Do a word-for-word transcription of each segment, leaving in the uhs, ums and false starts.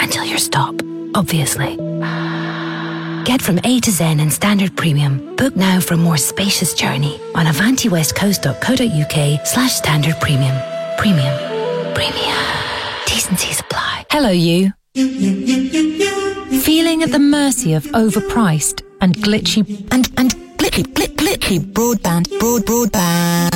until your stop, obviously. Get from A to Zen in Standard Premium. Book now for a more spacious journey on avantiwestcoast.co.uk slash standard premium. Premium. Premium. T's and C's apply. Hello, you. Feeling at the mercy of overpriced and glitchy and and glitchy glitchy glitchy broadband broad broadband.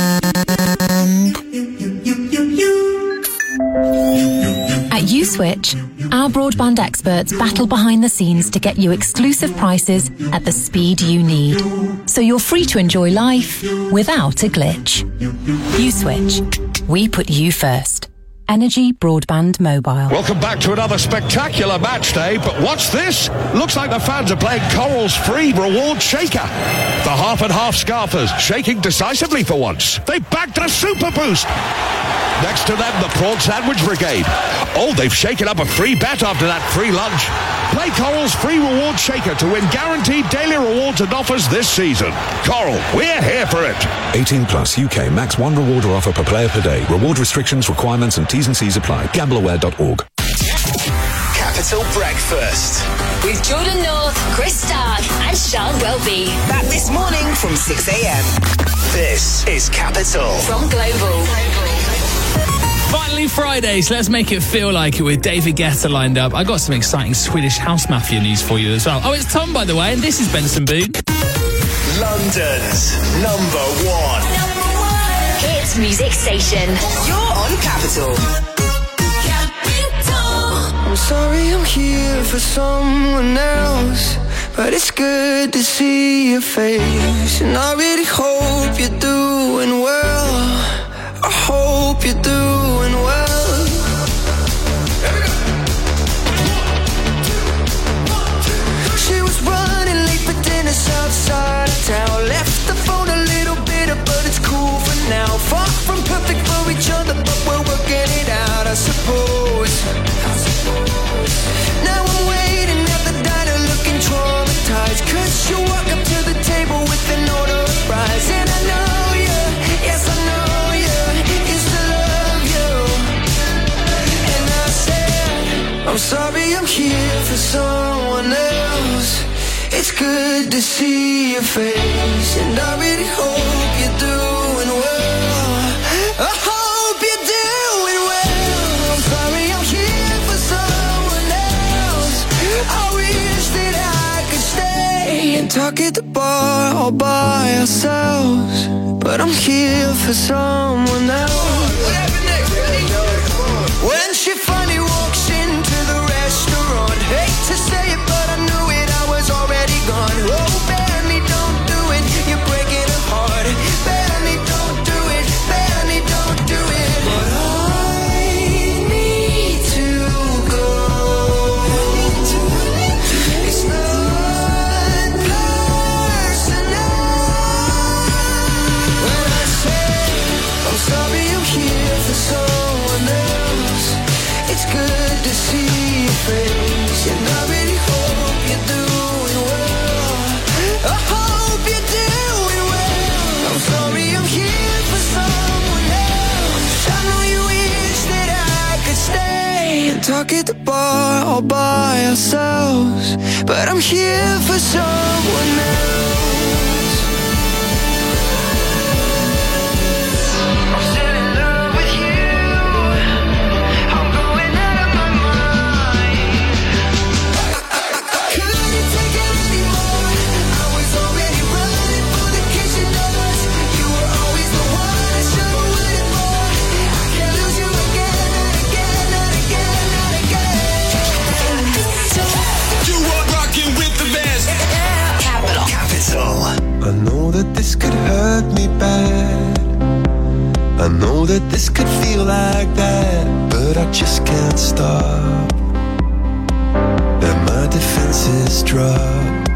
At Uswitch, our broadband experts battle behind the scenes to get you exclusive prices at the speed you need, so you're free to enjoy life without a glitch. Uswitch. We put you first. Energy Broadband Mobile. Welcome back to another spectacular match day, but what's this? Looks like the fans are playing Coral's free reward shaker. The half and half scarfers shaking decisively for once. They backed a super boost. Next to them, the Prawn Sandwich Brigade. Oh, they've shaken up a free bet after that free lunch. Play Coral's free reward shaker to win guaranteed daily rewards and offers this season. Coral, we're here for it. eighteen plus U K max one reward or offer per player per day. Reward restrictions, requirements and T's and C's apply. gamble aware dot org. Capital Breakfast with Jordan North, Chris Stark and Sean Welby. Back this morning from six a.m. This is Capital from Global. Finally Friday, so let's make it feel like it with David Guetta lined up. I got some exciting Swedish House Mafia news for you as well. Oh, it's Tom, by the way, and this is Benson Boone. London's number one. Number one. Hits music station. You're on Capital. Capital. I'm sorry I'm here for someone else, but it's good to see your face. And I really hope you're doing well. I hope you're doing well. She was running late for dinner outside of town. Left the phone a little bitter, but it's cool for now. Far from perfect for each other, but we're working it out, I suppose. Now I'm waiting at the diner looking traumatized, cause you walk up to the table with an order of fries. And I know you, yes I know you, used to love you. And I said, I'm sorry I'm here for someone else. It's good to see your face, and I really hope you're doing well. I hope you're doing well. I'm sorry I'm here for someone else. I wish that I could stay and talk at the bar all by ourselves, but I'm here for someone else. When she finally walks into the restaurant, hate to say it, but I knew it, I was already gone. Oh, Benny, don't do it, you're breaking her heart. Benny, don't do it, Benny, don't do it. But I need to go. It's not personal. When I say I'm sorry I'm here for someone else, it's good to see your face, and I really hope you're doing well. I hope you're doing well. I'm sorry I'm here for someone else. I know you wish that I could stay and talk at the bar all by ourselves, but I'm here for someone else. I know that this could hurt me bad, I know that this could feel like that, but I just can't stop. And my defenses drop.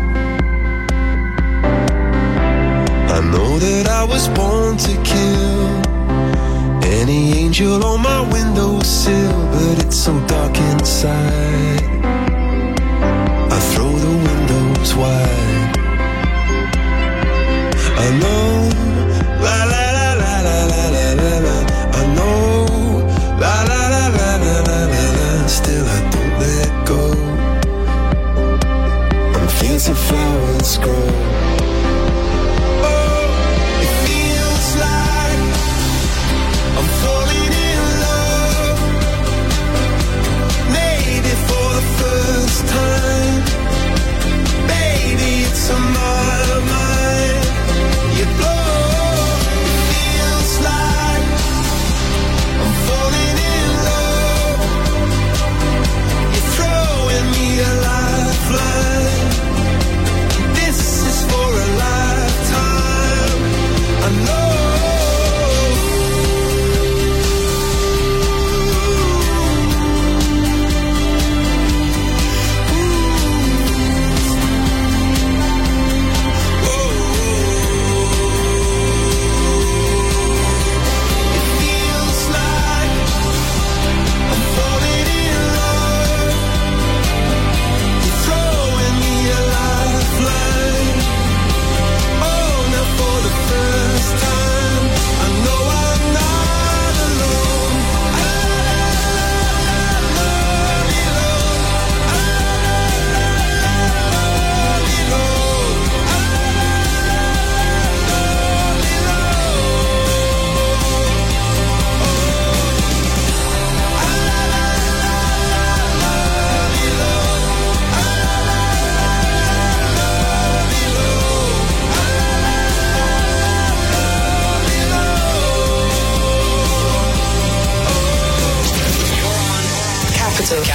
I know that I was born to kill any angel on my windowsill, but it's so dark inside. I throw the windows wide. I know, la la la la la la la la la. I know, la la la la la la la la. Still I don't let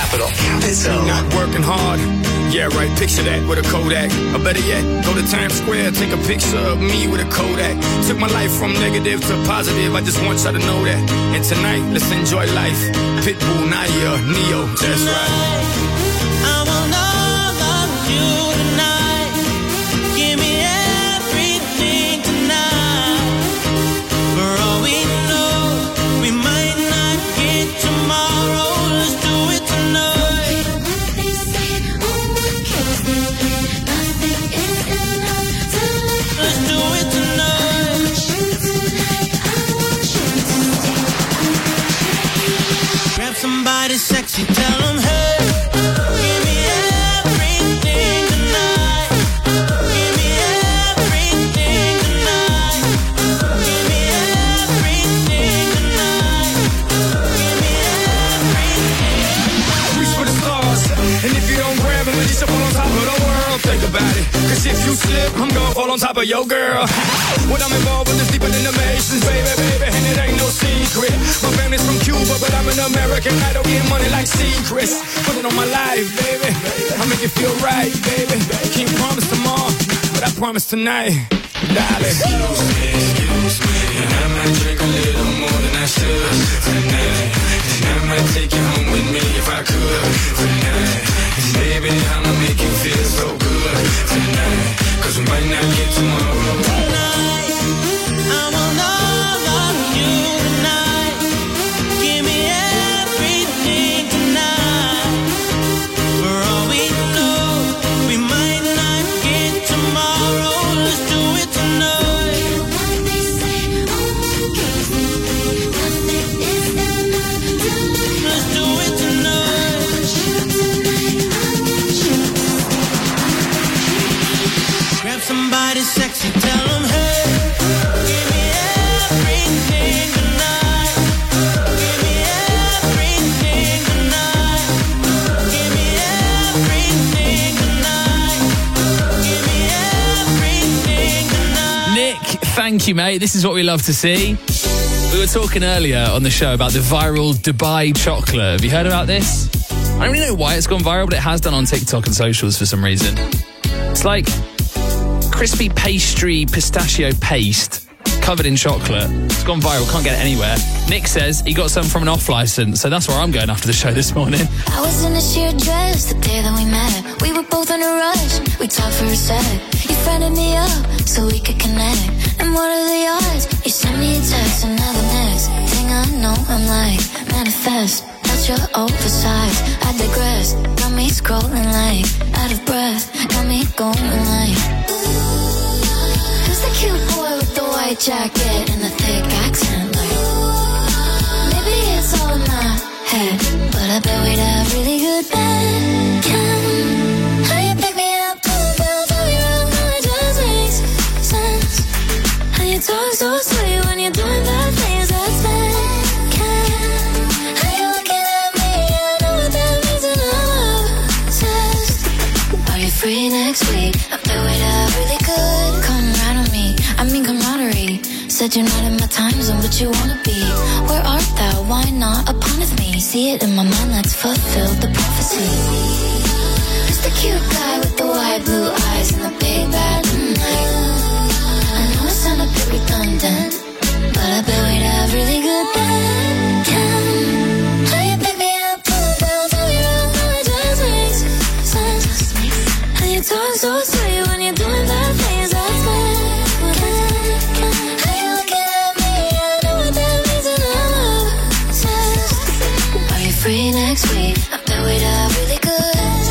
Capital. Capital. Not working hard. Yeah, right, picture that with a Kodak. Or better yet, go to Times Square, take a picture of me with a Kodak. Took my life from negative to positive, I just want y'all to know that. And tonight, let's enjoy life. Pitbull, Nadia, Neo, that's right. I want all of you tonight. Give me everything tonight. For all we know, we might not get tomorrow. Let's do it tonight. Let's do it tonight. Grab somebody sexy, tell them hey. Give me everything tonight. Give me everything tonight. Give me everything tonight. Give me everything. Reach for the stars, and if you don't grab them, at least you fall on top of the world. Think about it, cause if you slip, I'm gonna fall on top of your girl. What I'm involved with is deeper than the Masons, baby, baby, and it ain't no secret. My family's from Cuba, but I'm an American. I don't get money like secrets. Put it on my life, baby. I'll make it feel right, baby. Can't promise tomorrow, but I promise tonight, darling. Excuse me, excuse me, and I might drink a little more than I should tonight. And I might take you home with me if I could tonight. And baby, I'ma make you feel so good tonight. Cause we might not get tomorrow. Tonight, I want all of you tonight. Give me everything tonight. For all we know, we might not get tomorrow. Let's do it tonight. Let's do it tonight. Grab somebody sexy, tell them hey. Give me everything tonight. Give me everything tonight. Give me everything tonight. Give me everything tonight. Nick, thank you, mate. This is what we love to see. We were talking earlier on the show about the viral Dubai chocolate. Have you heard about this? I don't really know why it's gone viral, but it has done on TikTok and socials for some reason. It's like crispy pastry pistachio paste covered in chocolate. It's gone viral, can't get it anywhere. Nick says he got some from an off license, so that's where I'm going after the show this morning. I was in a sheer dress the day that we met. We were both in a rush, we talked for a sec. You friended me up so we could connect. And what are the odds? You sent me a text and now the next thing I know I'm like, manifest. That's your oversized, I digress. Got me scrolling like, out of breath. Got me going like, who's the cute boy with the white jacket and the thick accent? Like, maybe it's all in my head, but I bet we'd have really good bed. Can how you pick me up, pull down, tell me wrong, how it just makes sense. How you talk so sweet when you're doing bad things, that's bad. Can how you looking at me, I know what that means and I'm obsessed. Are you free next week? I bet we'd have really good. Come right on me, I mean camaraderie. Said you're not in my time zone, but you wanna be. Where art thou? Why not upon me? See it in my mind, let's fulfill the prophecy. Who's the cute guy with the wide blue eyes and the big bad night? I know it sound a bit redundant, but I bet we'd have really good bed. Can how you pick me up, pull down, tell me wrong, how it just makes sense. How you talk so sweet when you're doing bad things, that's bad. How you looking at me, I know what that means and I'm obsessed. Are you free next week? I bet we'd have really good.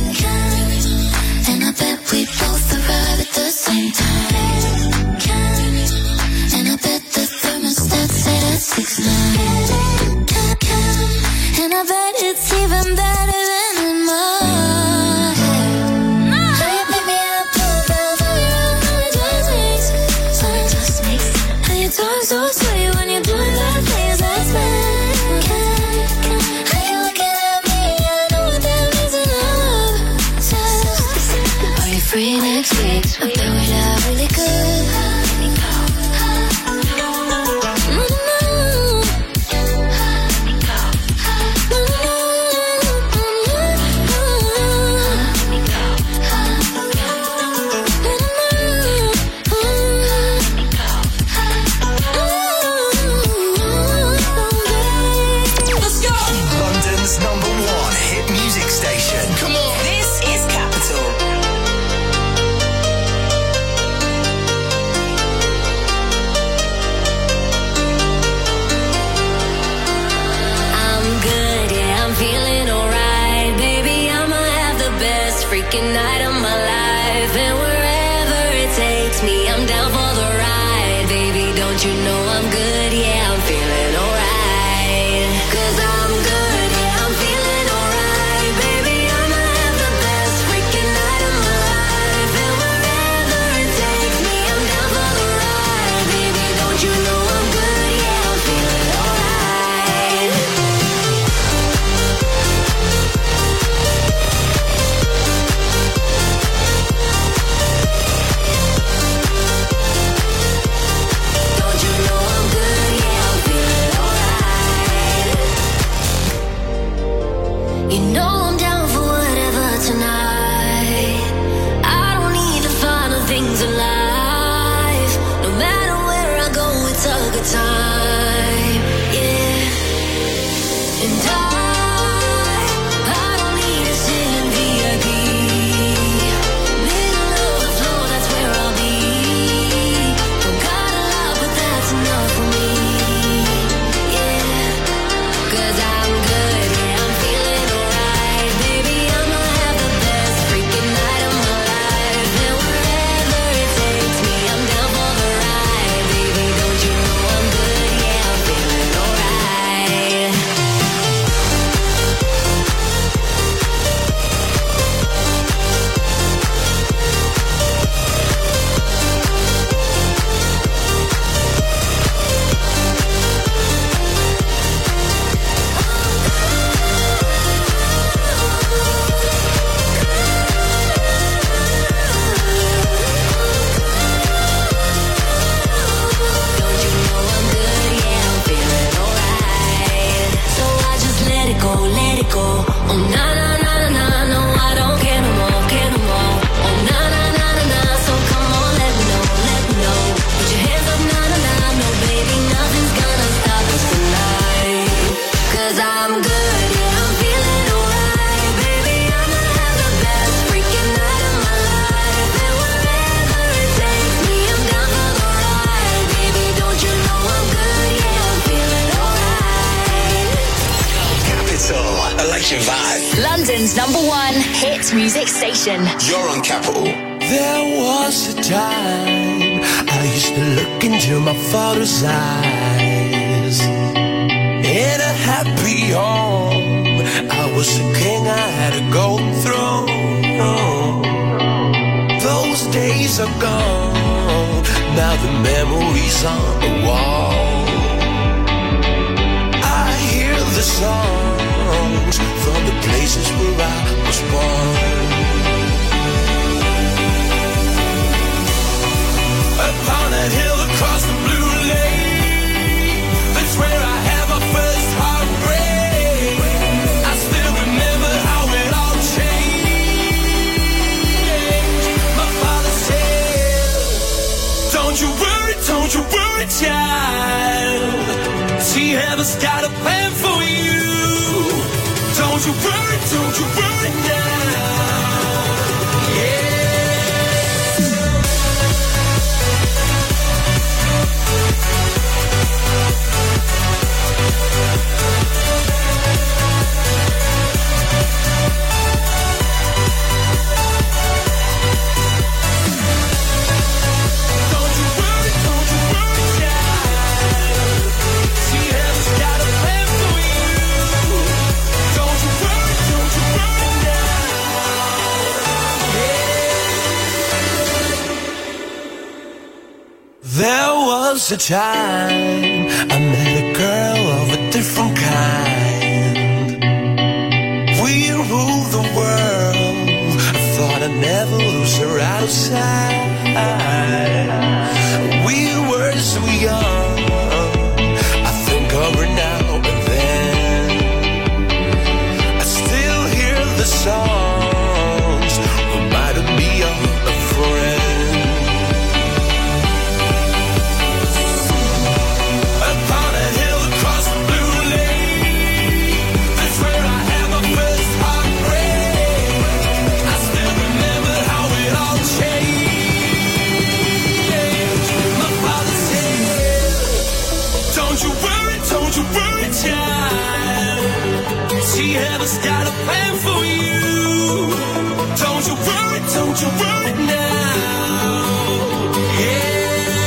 And I bet we both arrive at the same time. And I bet the thermostat say that's six nine. And I bet it's even better than in my head. How you pick me up, pull down, tell me wrong, how it just makes sense. How you talk so sweet when you're doing bad things, that's bad. How you looking at me, I know what that means and I'm obsessed. Are you free next week? I bet we'd have really good. Mm-hmm. freaking night of my life. And wherever it takes me, I'm down for the ride. Baby, don't you know I'm good? Yeah, I'm feeling alright. Cause I'm good, yeah, I'm feeling alright. Baby, I'ma have the best freaking night of my life. And wherever it takes me, I'm down for the ride. Baby, don't you know I'm good? Yeah, I'm feeling alright. Don't you know I'm good? Yeah, I'm feeling alright. You know I'm down for whatever tonight. I don't need the final things in life. No matter where I go, it's a good time. Yeah. And I, I don't need to sit in V I P. Middle of the floor, that's where I'll be. Don't got a lot, but that's enough for me. Yeah. Cause I'm good, yeah, I'm feeling alright. Baby, I'ma have the best freaking night of my life. And wherever it takes me, I'm down for the ride. Baby, don't you know I'm good? Yeah, I'm feeling alright. Don't you know I'm good? Yeah, I'm feeling alright. So I just let it go, let it go. Oh na na na na na, no I don't care no more, care no more. Oh na na na na na, so come on, let me know, let me know. Put your hands up, na na na, no baby, nothing's gonna stop us tonight. Cause I'm good, yeah, I'm feeling alright. Baby, I'ma have the best freaking night of my life. And wherever it takes me, I'm down for the ride. Baby, don't you know I'm good? Yeah, I'm feeling alright. Capital, I like your vibe. London's number one hit music station. You're on Capital. There was a time I used to look into my father's eyes. In a happy home, I was a king, I had a golden throne. Those days are gone, now the memories on the wall. I hear the songs from the places where I was born. Upon a hill across the blue lake, that's where I had my first heartbreak. I still remember how it all changed. My father said, don't you worry, don't you worry, child. See, heaven's got a plan for you. Don't you worry, don't you worry now. Yeah. Don't you worry, don't you worry, child. See, heaven's got a plan for you. Don't you worry, don't you worry now. There was a time I met a girl of a different kind. We ruled the world. I thought I'd never lose her outside. We were so young. I think of her now and then. I still hear the songs reminding me of a friend. Upon a hill across the blue lake, that's where I had my first heartbreak. I still remember how it all changed. My father said, don't you worry, don't you worry, child. See, heaven's got a plan for you. Don't Don't you worry, don't you worry now. Yeah.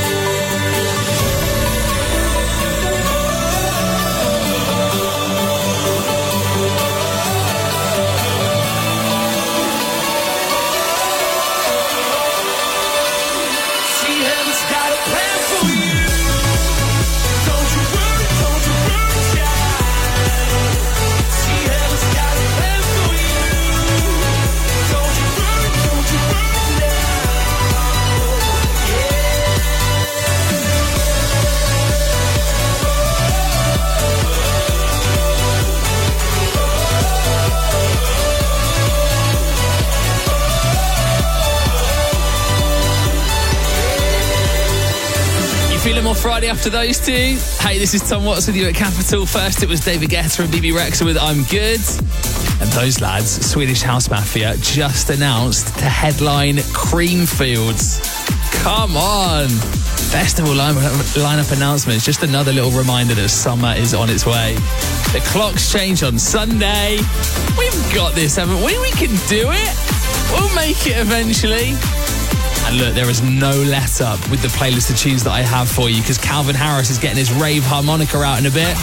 See, heaven's got a plan for you. Don't you worry, don't you worry, child. See, heaven's got a plan for you. Don't you worry, don't you worry now. You feeling more Friday after those two? Hey, this is Tom Watts with you at Capital. First, it was David Guetta and B B Rexa with I'm Good. And those lads, Swedish House Mafia, just announced to headline Creamfields. Come on. Festival lineup, lineup announcements. Just another little reminder that summer is on its way. The clocks change on Sunday. We've got this, haven't we? We can do it. We'll make it eventually. And look, there is no let up with the playlist of tunes that I have for you because Calvin Harris is getting his rave harmonica out in a bit.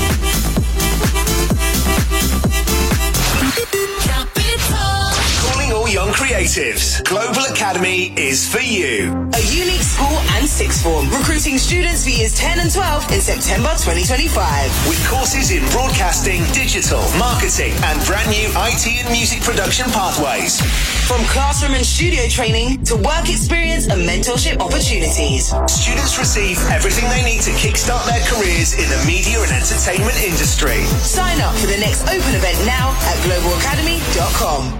Calling all young creatives. Global Academy is for you. A unique school and sixth form, recruiting students for years ten and twelve in September twenty twenty-five. With courses in broadcasting, digital, marketing, and brand new I T and music production pathways. From classroom and studio training to work experience and mentorship opportunities. Students receive everything they need to kickstart their careers in the media and entertainment industry. Sign up for the next open event now at global academy dot com.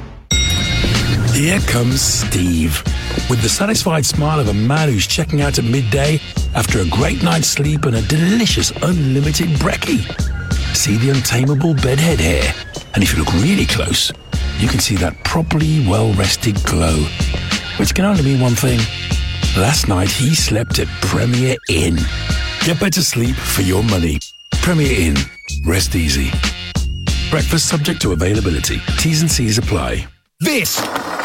Here comes Steve, with the satisfied smile of a man who's checking out at midday after a great night's sleep and a delicious unlimited brekkie. See the untamable bedhead hair, and if you look really close, you can see that properly well-rested glow, which can only mean one thing. Last night he slept at Premier Inn. Get better sleep for your money. Premier Inn. Rest easy. Breakfast subject to availability. T's and C's apply. This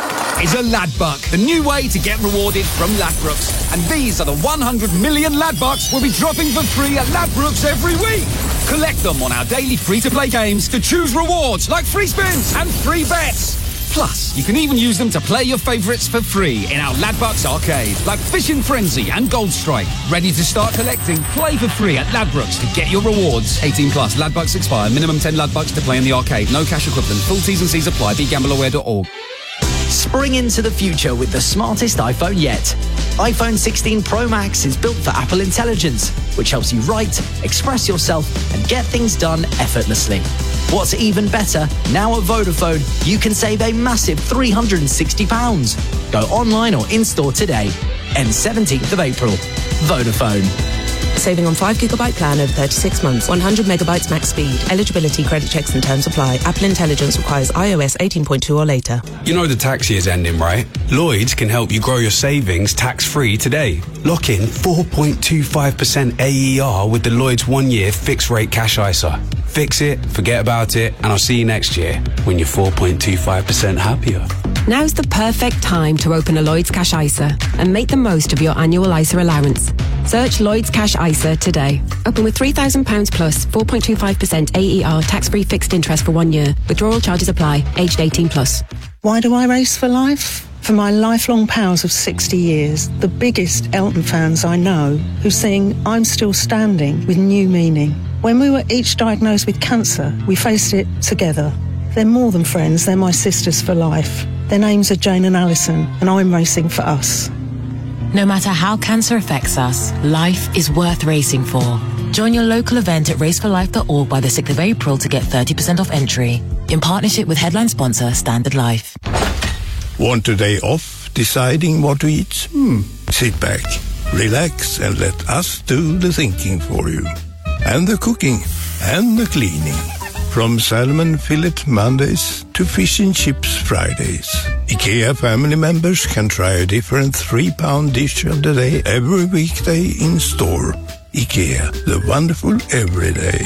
is a Ladbuck, the new way to get rewarded from Ladbrokes. And these are the one hundred million Ladbucks we'll be dropping for free at Ladbrokes every week. Collect them on our daily free-to-play games to choose rewards like free spins and free bets. Plus, you can even use them to play your favourites for free in our Ladbucks arcade, like Fishing Frenzy and Gold Strike. Ready to start collecting? Play for free at Ladbrokes to get your rewards. eighteen plus. Ladbucks expire. Minimum ten Ladbucks to play in the arcade. No cash equivalent. Full T's and C's apply. be gamble aware dot org. Spring into the future with the smartest iPhone yet. iPhone sixteen Pro Max is built for Apple Intelligence, which helps you write, express yourself, and get things done effortlessly. What's even better, now at Vodafone, you can save a massive three hundred sixty pounds. Go online or in-store today. Ends seventeenth of April. Vodafone. Saving on five gigabyte plan over thirty-six months. one hundred megabytes max speed. Eligibility, credit checks and terms apply. Apple Intelligence requires iOS eighteen point two or later. You know the tax year's ending, right? Lloyds can help you grow your savings tax-free today. Lock in four point two five percent A E R with the Lloyds one-year fixed-rate cash I S A. Fix it, forget about it, and I'll see you next year when you're four point two five percent happier. Now's the perfect time to open a Lloyds Cash I S A and make the most of your annual I S A allowance. Search Lloyds Cash I S A today. Open with three thousand pounds plus, four point two five percent A E R tax-free fixed interest for one year. Withdrawal charges apply. Aged eighteen plus. Why do I race for life? For my lifelong pals of sixty years, the biggest Elton fans I know, who sing I'm Still Standing with new meaning. When we were each diagnosed with cancer, we faced it together. They're more than friends, they're my sisters for life. Their names are Jane and Alison, and I'm racing for us. No matter how cancer affects us, life is worth racing for. Join your local event at race for life dot org by the sixth of April to get thirty percent off entry. In partnership with headline sponsor Standard Life. Want a day off deciding what to eat? Hmm. Sit back, relax, and let us do the thinking for you. And the cooking, and the cleaning. From salmon fillet Mondays to fish and chips Fridays. IKEA family members can try a different three-pound dish of the day every weekday in store. IKEA, the wonderful everyday.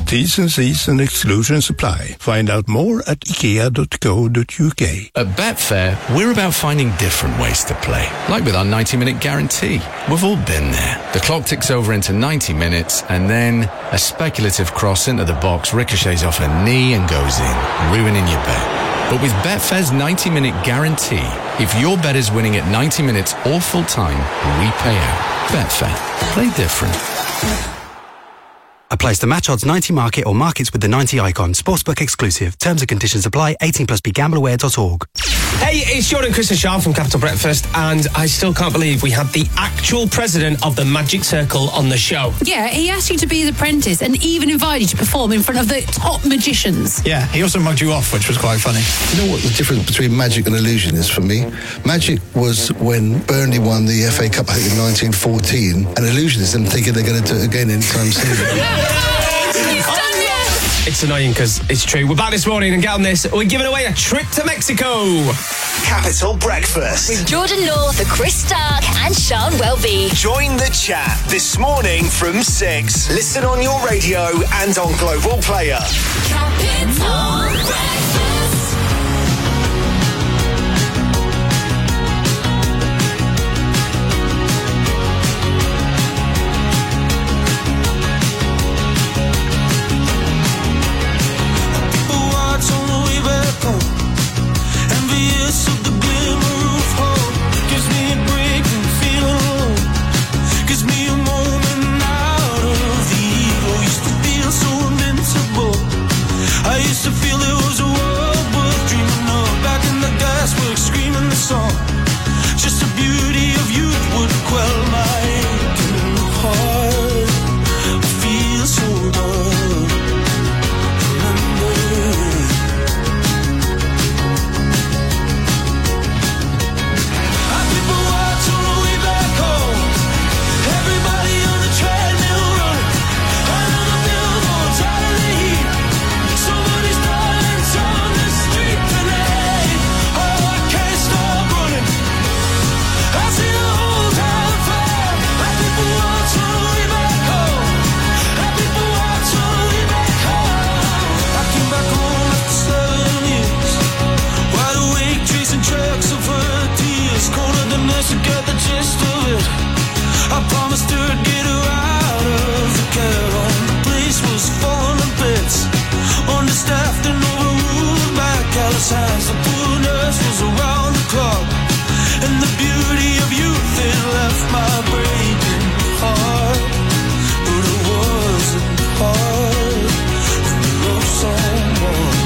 T's and C's and exclusions apply. Find out more at ikea dot co dot uk. At Betfair, we're about finding different ways to play. Like with our ninety minute guarantee. We've all been there. The clock ticks over into ninety minutes, and then a speculative cross into the box ricochets off a knee and goes in, ruining your bet. But with Betfair's ninety minute guarantee, if your bet is winning at ninety minutes or full time, we pay out. Betfair. Play different. Applies to match odds ninety market or markets with the ninety icon. Sportsbook exclusive. Terms and conditions apply. eighteen plus b gamble aware dot org. Hey, it's Jordan, Chris and Sean from Capital Breakfast, and I still can't believe we had the actual president of the Magic Circle on the show. Yeah, he asked you to be his apprentice and even invited you to perform in front of the top magicians. Yeah, he also mugged you off, which was quite funny. You know what the difference between magic and illusion is for me? Magic was when Burnley won the F A Cup, I think, in nineteen fourteen, and illusion is them thinking they're going to do it again anytime soon. It's annoying because it's true. We're back this morning and get on this. We're giving away a trip to Mexico. Capital Breakfast. With Jordan North, Chris Stark, and Sean Welby. Join the chat this morning from six. Listen on your radio and on Global Player. Capital Breakfast. Envious of the glimmer of hope. Gives me a break from feeling alone. Gives me a moment out of the evil. Used to feel so invincible. I used to feel there was a world worth dreaming of. Back in the gasworks screaming the song. Just the beauty of youth would quell my aching heart. I feel so good. Remember. To get the gist of it, I promised her I'd get her out of the caravan. The place was falling to bits, understaffed and overruled by callous hands. The poor nurse was around the clock, and the beauty of youth it left my breaking heart. But it wasn't hard when you love someone.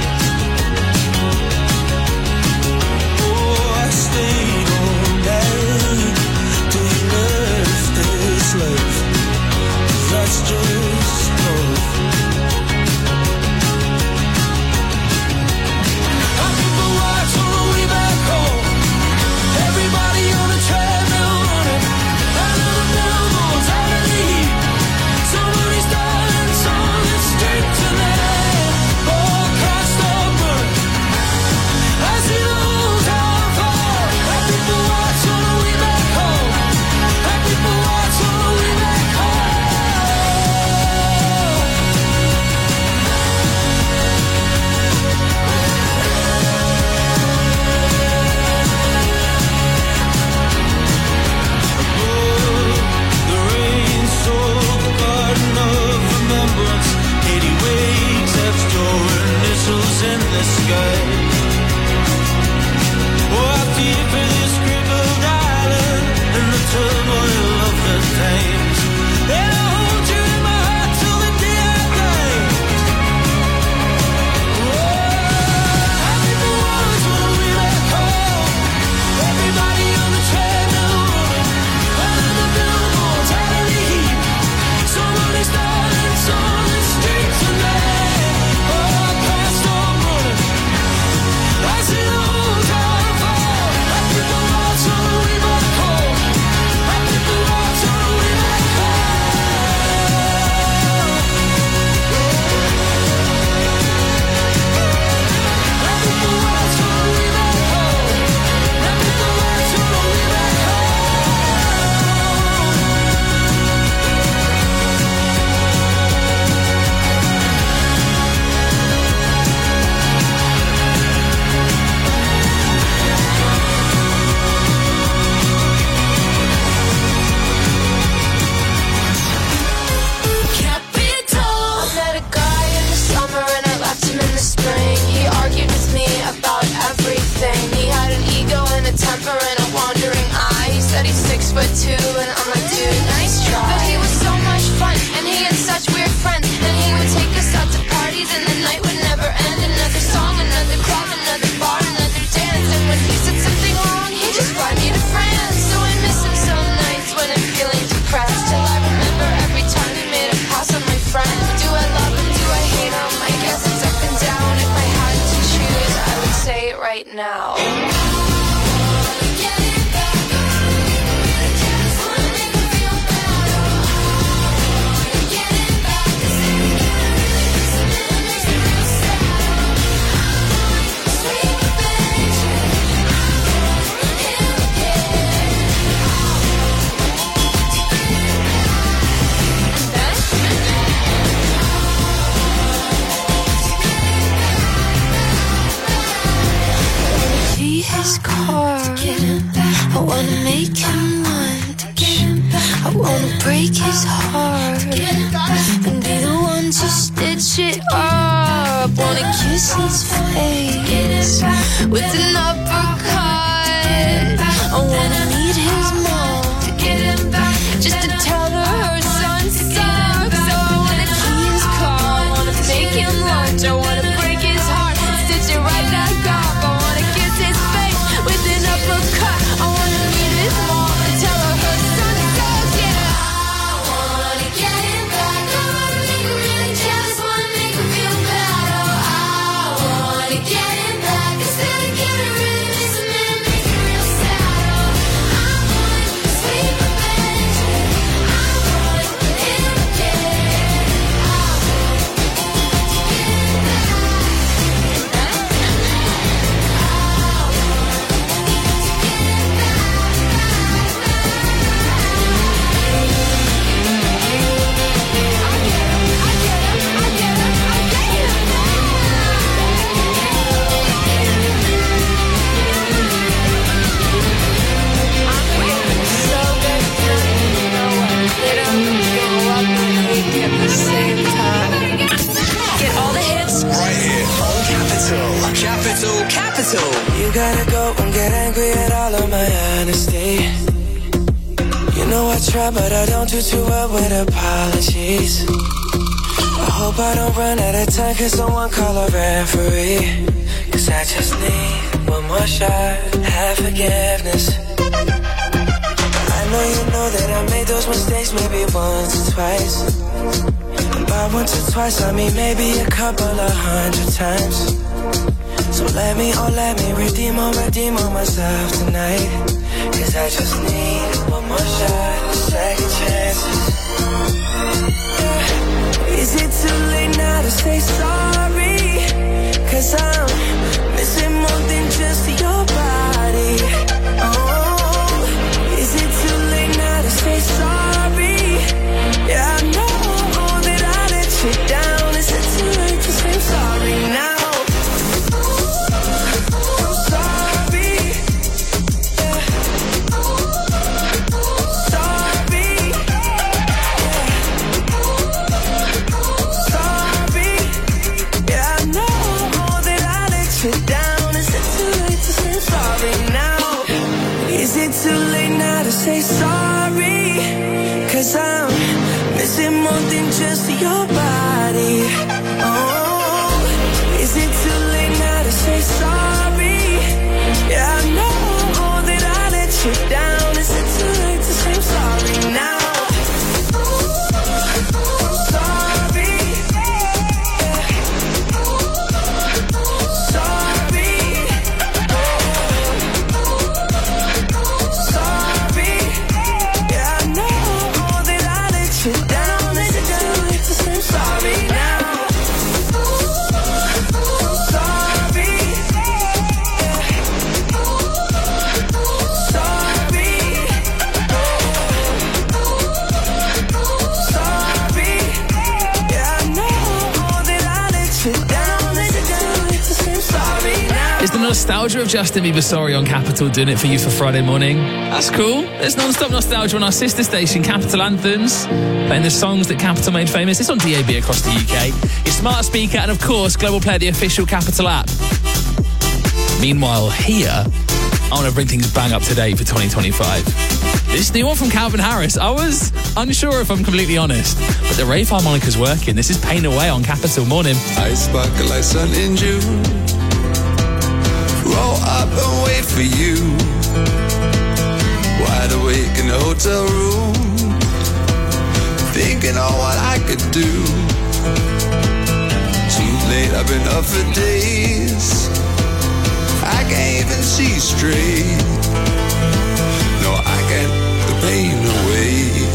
Oh, I stayed on till you left this life. That's just love. Our people watch on the way back home. Everybody on the treadmill running. Out of the billboards, out of the heat. Somebody's dying, on the street tonight. Oh, Christ, stop running. I see the whole town fall. Our people watch on the way back home. Our people watch on the way back home. The rain soaked the garden of remembrance. eighty waves left your initials in the sky. Oh, I feel for this crippled island in the turmoil of the times. And I'll hold you in my heart till the day I die. Oh, our people watch on the way back home. Everybody on the treadmill running. Out of the billboards, out of the heat. Somebody's dying on the street tonight. Oh, Christ, I'm running. right now. His car, I wanna make him lunch, I wanna break his heart and be the one to stitch it up. Wanna kiss his face with an uppercut. I wanna meet his mom just to tell her her son sucks. So I wanna key his car, I wanna make him lunch, I wanna break his heart, stitch it right back up. I wanna kiss his face with an uppercut. I wanna meet his mom and tell her her son sucks. Yeah, I wanna get him back. I wanna make him really jealous, wanna make him feel bad. Oh, I wanna get him back. Instead of getting really miss him and make him real sad. Oh, I want sweet revenge. I want him again. I Get all the hits right here on Capital. Capital. Capital. You gotta go and get angry at all of my honesty. You know I try, but I don't do too well with apologies. I hope I don't run out of time, cause someone call a referee. Cause I just need one more shot, have forgiveness. I know you know that I made those mistakes maybe once or twice. And by once or twice I mean maybe a couple of hundred times. So let me, oh let me redeem or redeem on myself tonight. Cause I just need one more shot, second chances. Yeah. Is it too late now to say sorry? Cause I'm missing more than just your body. Oh, is it too late now to say sorry? Yeah, I know that I let you down. Is it too late to say sorry now? Too late now to say sorry, cause I'm missing more than just your body. Oh, is it too late now to say sorry? Yeah, I know that I let you down. Is it too late to say sorry now? Is the nostalgia of Justin Bieber Sorry on Capital doing it for you for Friday morning? That's cool. There's non-stop nostalgia on our sister station, Capital Anthems, playing the songs that Capital made famous. It's on D A B across the U K. Your smart speaker and, of course, Global Play, the official Capital app. Meanwhile, here, I want to bring things bang up to date for twenty twenty-five. This new one from Calvin Harris. I was unsure if I'm completely honest, but the rave harmonica's working. This is Pain Away on Capital Morning. I sparkle like sun in June. Roll up and wait for you. Wide awake in the hotel room, thinking on what I could do. Too late, I've been up for days. I straight. No, I can't the pain away.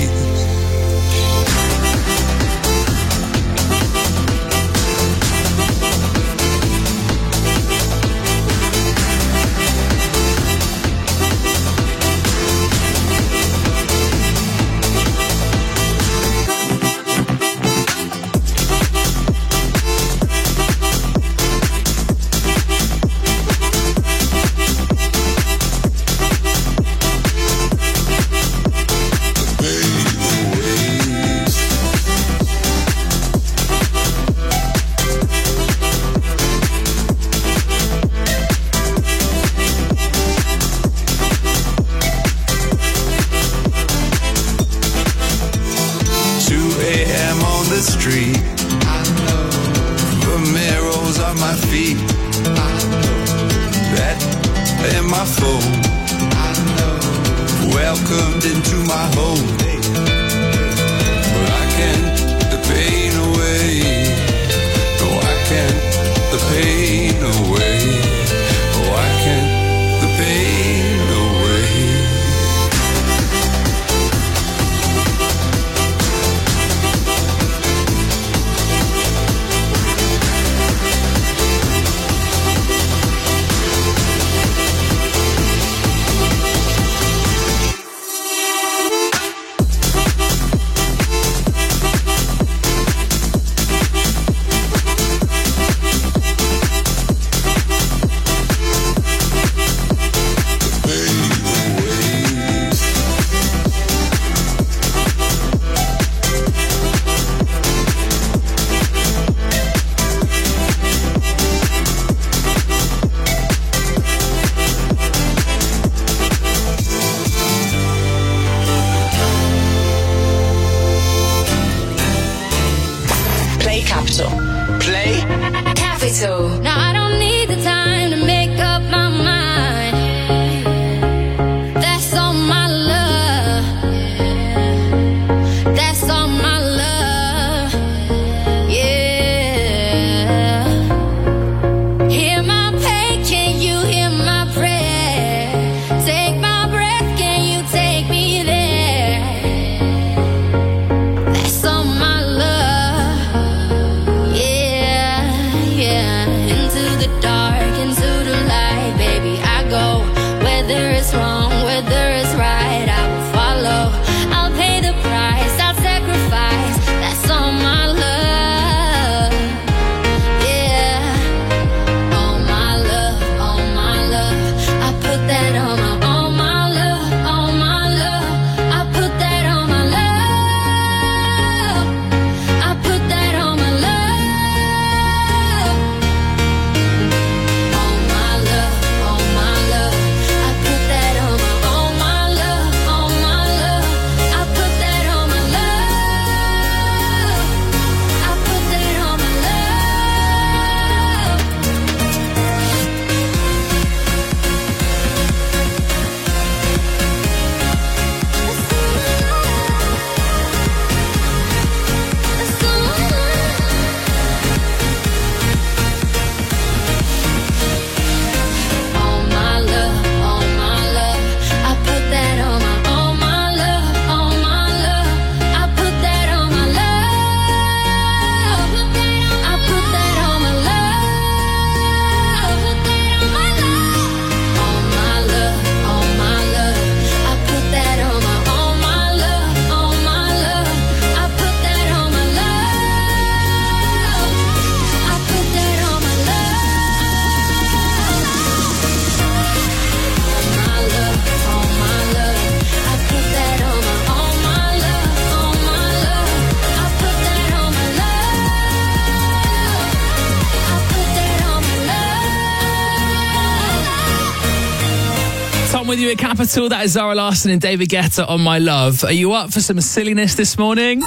With you at Capital, that is Zara Larsson and David Guetta on My Love. Are you up for some silliness this morning?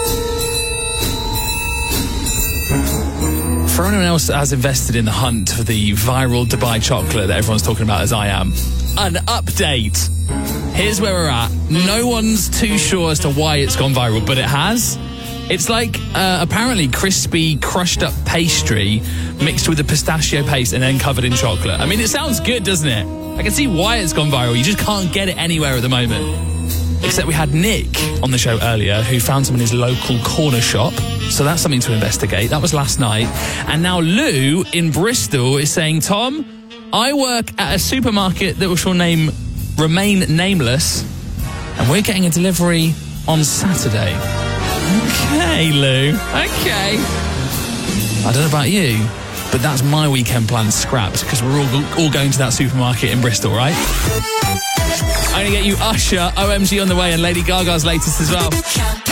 For anyone else that has invested in the hunt for the viral Dubai chocolate that everyone's talking about as I am, an update. Here's where we're at. No one's too sure as to why it's gone viral, but it has. It's like, uh, apparently, crispy, crushed up pastry mixed with a pistachio paste and then covered in chocolate. I mean, it sounds good, doesn't it? I can see why it's gone viral. You just can't get it anywhere at the moment. Except we had Nick on the show earlier who found some in his local corner shop. So that's something to investigate. That was last night. And now Lou in Bristol is saying, Tom, I work at a supermarket that we shall name Remain Nameless, and we're getting a delivery on Saturday. Okay, Lou. Okay. I don't know about you, but that's my weekend plan scrapped because we're all, all going to that supermarket in Bristol, right? I'm going to get you Usher, O M G on the way, and Lady Gaga's latest as well.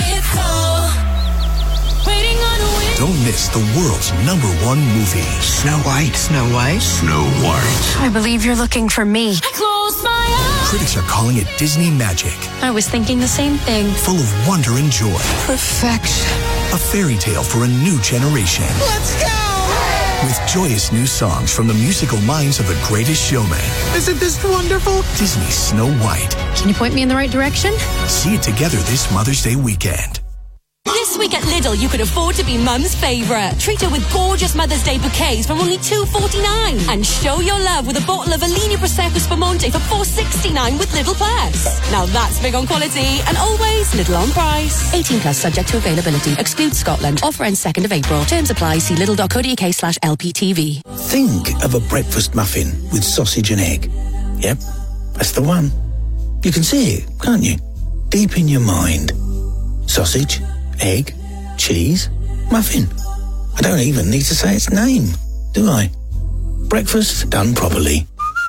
Don't miss the world's number one movie. Snow White. Snow White. Snow White. I believe you're looking for me. I close my eyes. Critics are calling it Disney magic. I was thinking the same thing. Full of wonder and joy. Perfection. A fairy tale for a new generation. Let's go! With joyous new songs from the musical minds of The Greatest Showman. Isn't this wonderful? Disney's Snow White. Can you point me in the right direction? See it together this Mother's Day weekend. This week at Lidl, you can afford to be Mum's favourite. Treat her with gorgeous Mother's Day bouquets from only two forty-nine. And show your love with a bottle of Alenia Prosecco Spumante for four sixty-nine with Lidl Plus. Now that's big on quality and always Lidl on price. eighteen plus subject to availability. Excludes Scotland. Offer ends second of April. Terms apply. See lidl.co.uk slash LPTV. Think of a breakfast muffin with sausage and egg. Yep, that's the one. You can see it, can't you? Deep in your mind. Sausage, egg, cheese, muffin. I don't even need to say its name, do I? Breakfast done properly.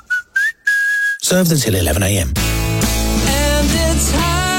Served until eleven a.m. And it's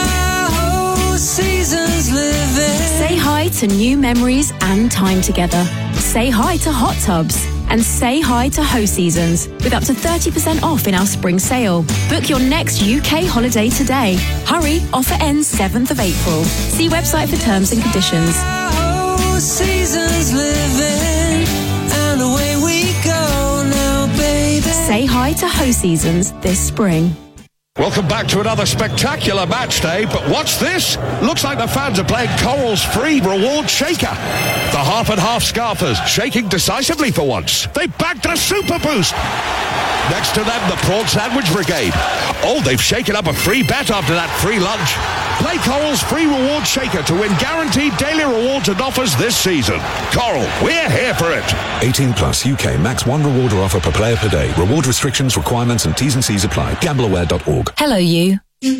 how seasons living. Say hi to new memories and time together. Say hi to hot tubs. And say hi to Ho Seasons with up to thirty percent off in our spring sale. Book your next U K holiday today. Hurry, offer ends seventh of April. See website for terms and conditions. How seasons living, and away we go now, baby. Say hi to Ho Seasons this spring. Welcome back to another spectacular match day, but what's this? Looks like the fans are playing Coral's free reward shaker. The half and half scarfers shaking decisively for once. They bagged a super boost. Next to them, the prawn sandwich brigade. Oh, they've shaken up a free bet after that free lunch. Play Coral's free reward shaker to win guaranteed daily rewards and offers this season. Coral, we're here for it. eighteen plus U K max one rewarder offer per player per day. Reward restrictions, requirements and T's and C's apply. gamble aware dot org. Hello, you.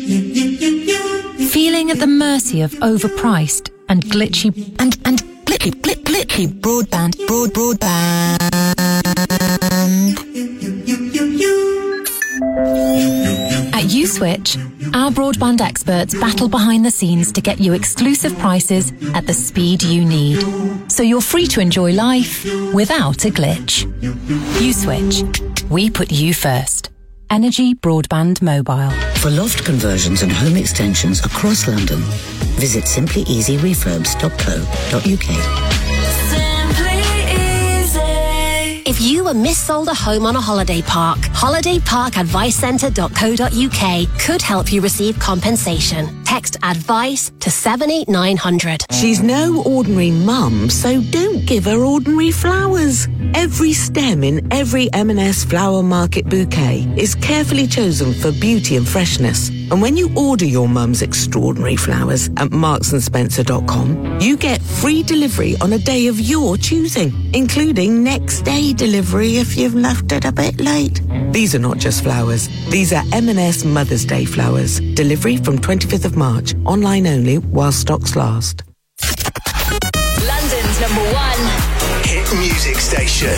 Feeling at the mercy of overpriced and glitchy and and glitchy glit glitchy broadband broad broadband. At USwitch, our broadband experts battle behind the scenes to get you exclusive prices at the speed you need, so you're free to enjoy life without a glitch. USwitch, we put you first. Energy Broadband Mobile. For loft conversions and home extensions across London, visit simply easy refurbs dot co dot uk. If you were missold a home on a holiday park, holiday park advice centre dot co dot uk could help you receive compensation. Text ADVICE to seven eight nine hundred. She's no ordinary mum, so don't give her ordinary flowers. Every stem in every M and S Flower Market bouquet is carefully chosen for beauty and freshness. And when you order your mum's extraordinary flowers at marks and spencer dot com, you get free delivery on a day of your choosing, including next day delivery if you've left it a bit late. These are not just flowers. These are M and S Mother's Day flowers. Delivery from twenty-fifth of March. Online only while stocks last. London's number one hit music station.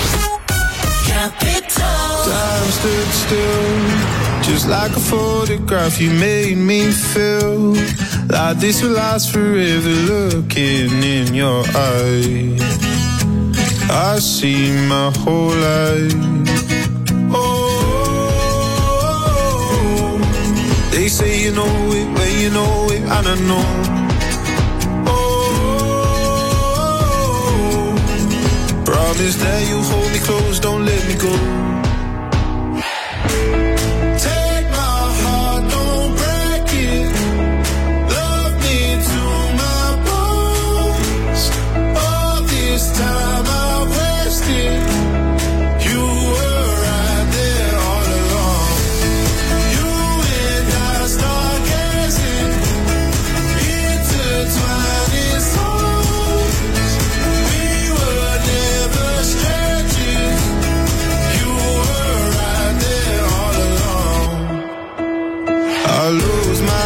Capital. Time stood still, just like a photograph. You made me feel like this will last forever. Looking in your eyes, I see my whole life. Oh, they say you know it when you know it, and I know. Promise that you hold me close, don't let me go. Take my heart, don't break it. Love me to my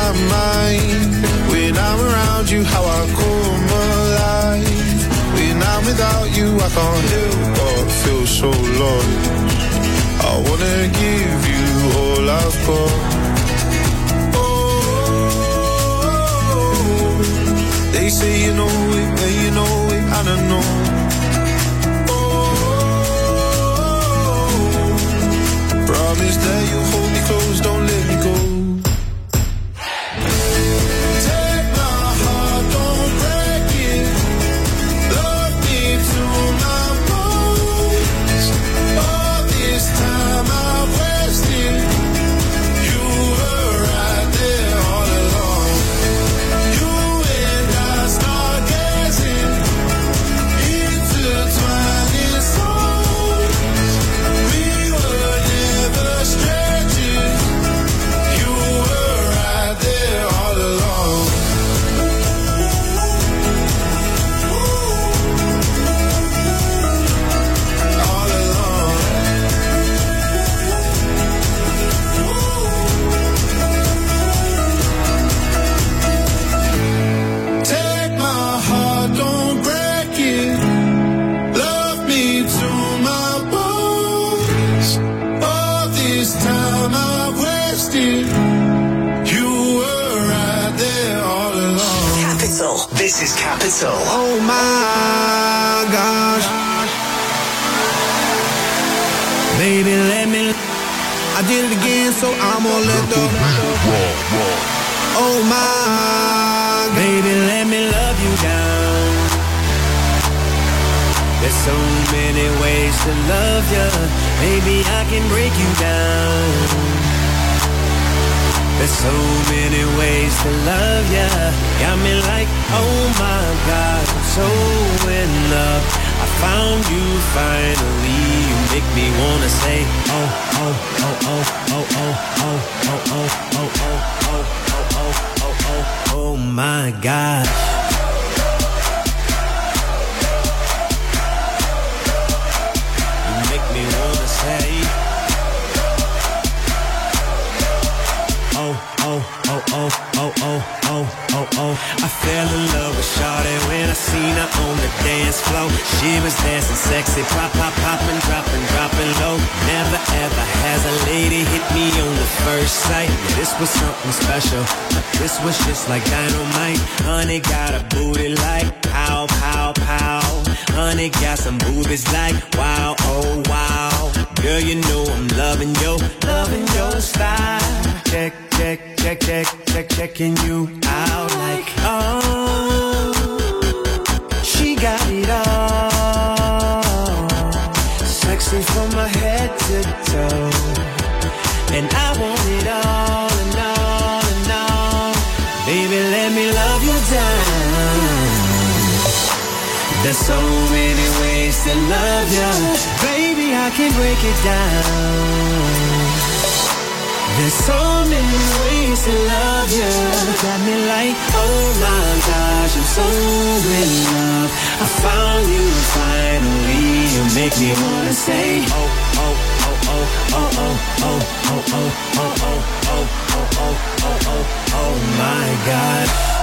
my mind. When I'm around you, how I come alive. When I'm without you, I can't help but feel so lost. I wanna give you all I've got. Oh, they say you know it, when you know it, I don't know. Promise that you'll hold me close, don't let me go. Take my heart, don't break it. Love me to my bones. All this time I've wasted. You were right there all along. You and I start gazing, intertwining souls. We were never strangers. You were right there all along. All along. Take my heart, don't break it. Love me to my bones. All this time I've wasted. You were right there all along. Capital. This is Capital. Oh my gosh. Baby, let me. I did it again, so I'm gonna let the. Oh my. Baby, let me love you down. There's so many ways to love you. Baby, I can break you down. There's so many ways to love ya. Got me like, oh my God, I'm so in love. I found you finally. You make me wanna say, oh, oh, oh, oh, oh, oh, oh, oh, oh, oh, oh, oh, oh, oh, oh, oh, oh my God. You make me wanna say, oh, oh, oh, oh, oh, oh, oh, oh, oh. I fell in love with Shawty when I seen her on the dance floor. She was dancing sexy, pop, pop, popping, dropping, dropping low. Never ever has a lady hit me on the first sight. This was something special. This was just like dynamite. Honey got a booty like pow, pow, pow. Honey got some boobies like wow, oh wow. Girl, you know I'm loving your, loving your style. Check, check, check, check, check, checking you out like, oh, she got it all. Sexy from my head to toe. And I want it all and all and all. Baby, let me love you down. There's so many ways to love you. Baby, I can break it down. There's so many ways to love you. Got me like, oh my gosh, I'm so in love. I found you finally. You make me wanna say, oh, oh, oh, oh, oh, oh, oh, oh, oh, oh, oh, oh, oh, oh, oh, oh, oh my God.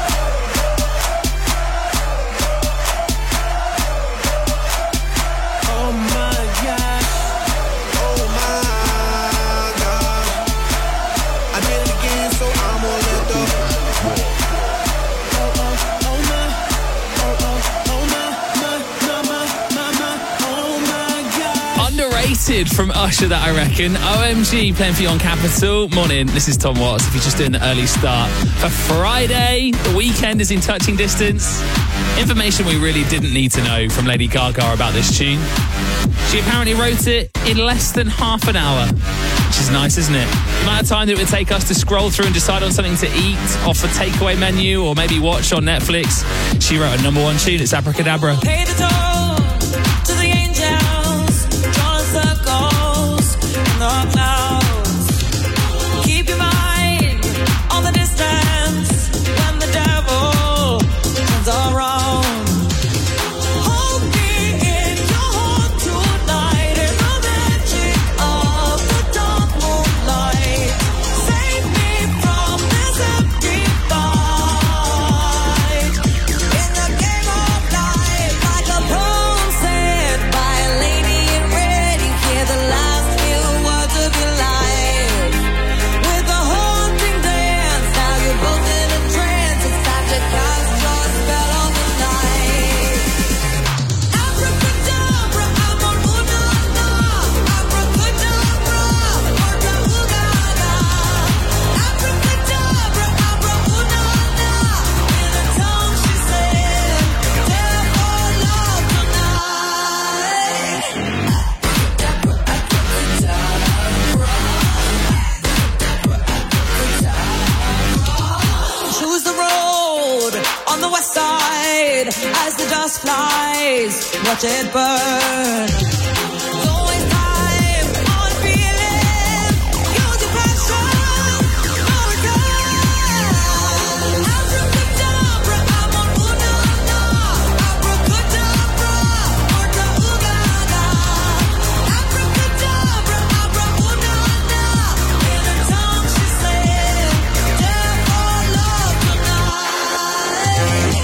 From Usher, that I reckon. O M G playing for you on Capital. Morning, this is Tom Watts. If you're just doing the early start for Friday, the weekend is in touching distance. Information we really didn't need to know from Lady Gaga about this tune. She apparently wrote it in less than half an hour, which is nice, isn't it? The amount of time that it would take us to scroll through and decide on something to eat off a takeaway menu or maybe watch on Netflix. She wrote a number one tune. It's Abracadabra. Pay the toll to the angels, drawing circles in the clouds. Keep your mind on the distance when the devil turns around. Hold me in your heart tonight in the magic of the dark moonlight. Save me from this empty gas flies, watch it burn. Don't waste time on feeling, use your passion, no return. Abracadabra, I'm on ooh-na-na. Abracadabra, orta ooh-ga-ga. Abracadabra, abra ooh-na-na. In her tongue she said, death or love tonight.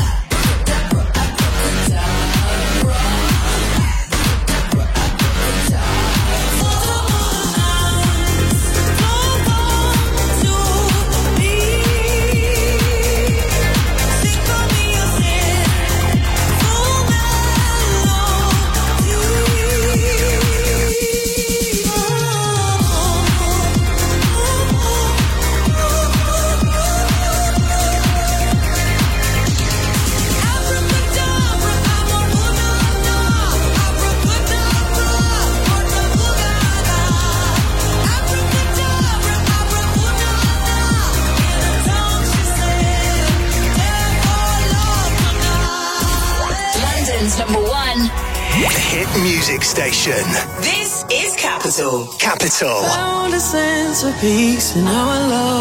London's number one Hit music station. This is Capital. Capital. Found a sense of peace in our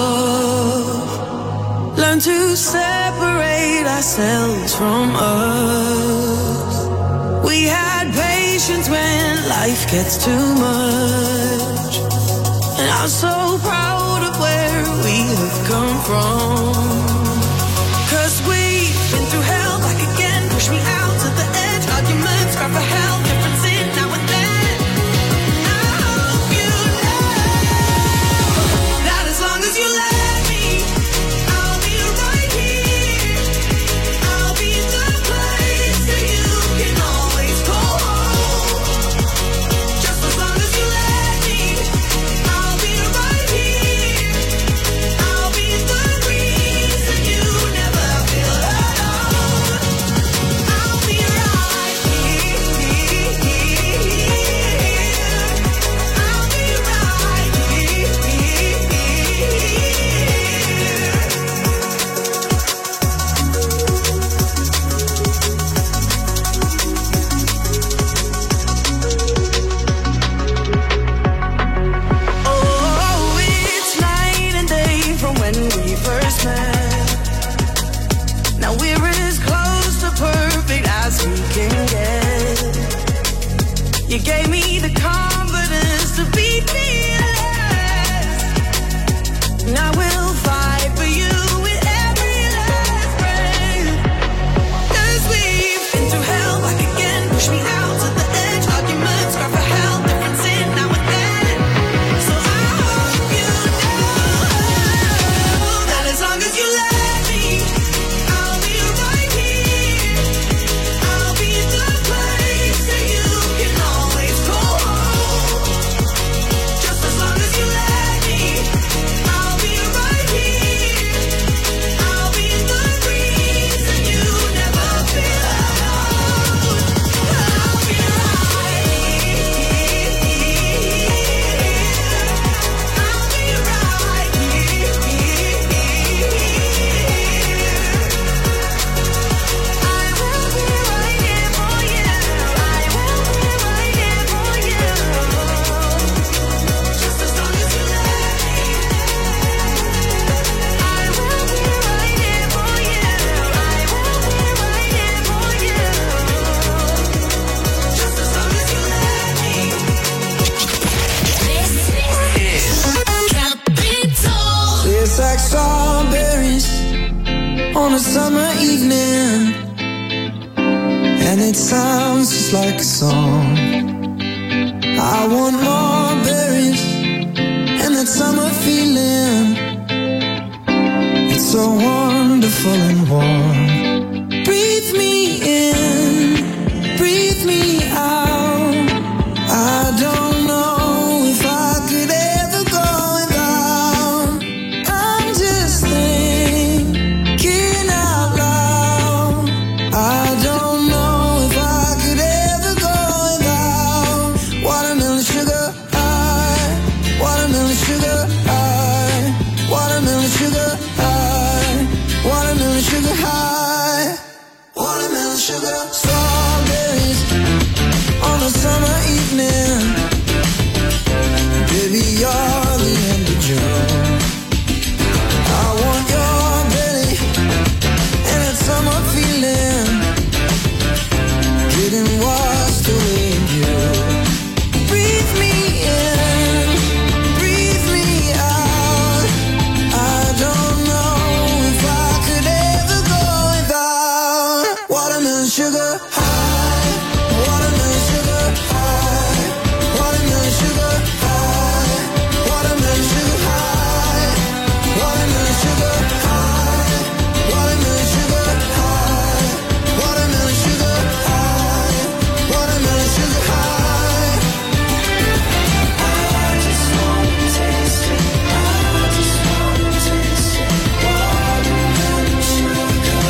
love. Learn to separate ourselves from us. We had patience when life gets too much. And I'm so proud of where we have come from. Cause we've been through hell back again. Push me out to the edge. Arguments, cry for help. Difference in now and then. I hope you know that as long as you let me, I'll be right here. I'll be the place that you can always call home. Just as long as you let me, I'll be right here. I'll be the reason you never feel alone. I'll be right here. I'll be right here. Oh, it's night and day from when we first met. Now we're as close to perfect as we can get. You gave me the confidence to be fearless. Now we'll fight for you with every last breath. 'Cause we've been through hell back again. Push me out to the edge. Arguments, cry for help. Difference in now and then. So I hope you know that as long as you let me, I'll be right here. I'll be the place that you can always call home. Just as long as you let me, I'll be right here. I'll be the reason you never feel alone. I'll be right here. I'll be right here. I will be right here for you. I will be right here for you. Just as long as you let me. I will be right here for you. I will be right here for you. Just as long as you let me. This is Capital. It's like strawberries on a summer evening, and it sounds just like a song. I want more berries and that summer feeling. It's so wonderful and warm. Breathe me in, breathe me out. I don't know if I could ever go without. I'm just thinking out loud. I don't know if I could ever go without watermelon sugar high, watermelon sugar high, watermelon sugar high, watermelon sugar high. sugar. Strawberries on a summer evening. Baby, you're the end of June. I want your belly and that summer feeling. Getting washed away in you. Breathe me in, breathe me out. I don't know if I could ever go without watermelon sugar high, watermelon sugar high, watermelon sugar high, watermelon sugar high, watermelon sugar high, watermelon sugar high, watermelon sugar high, watermelon sugar high. I just wanna taste it. I just wanna taste it. Watermelon sugar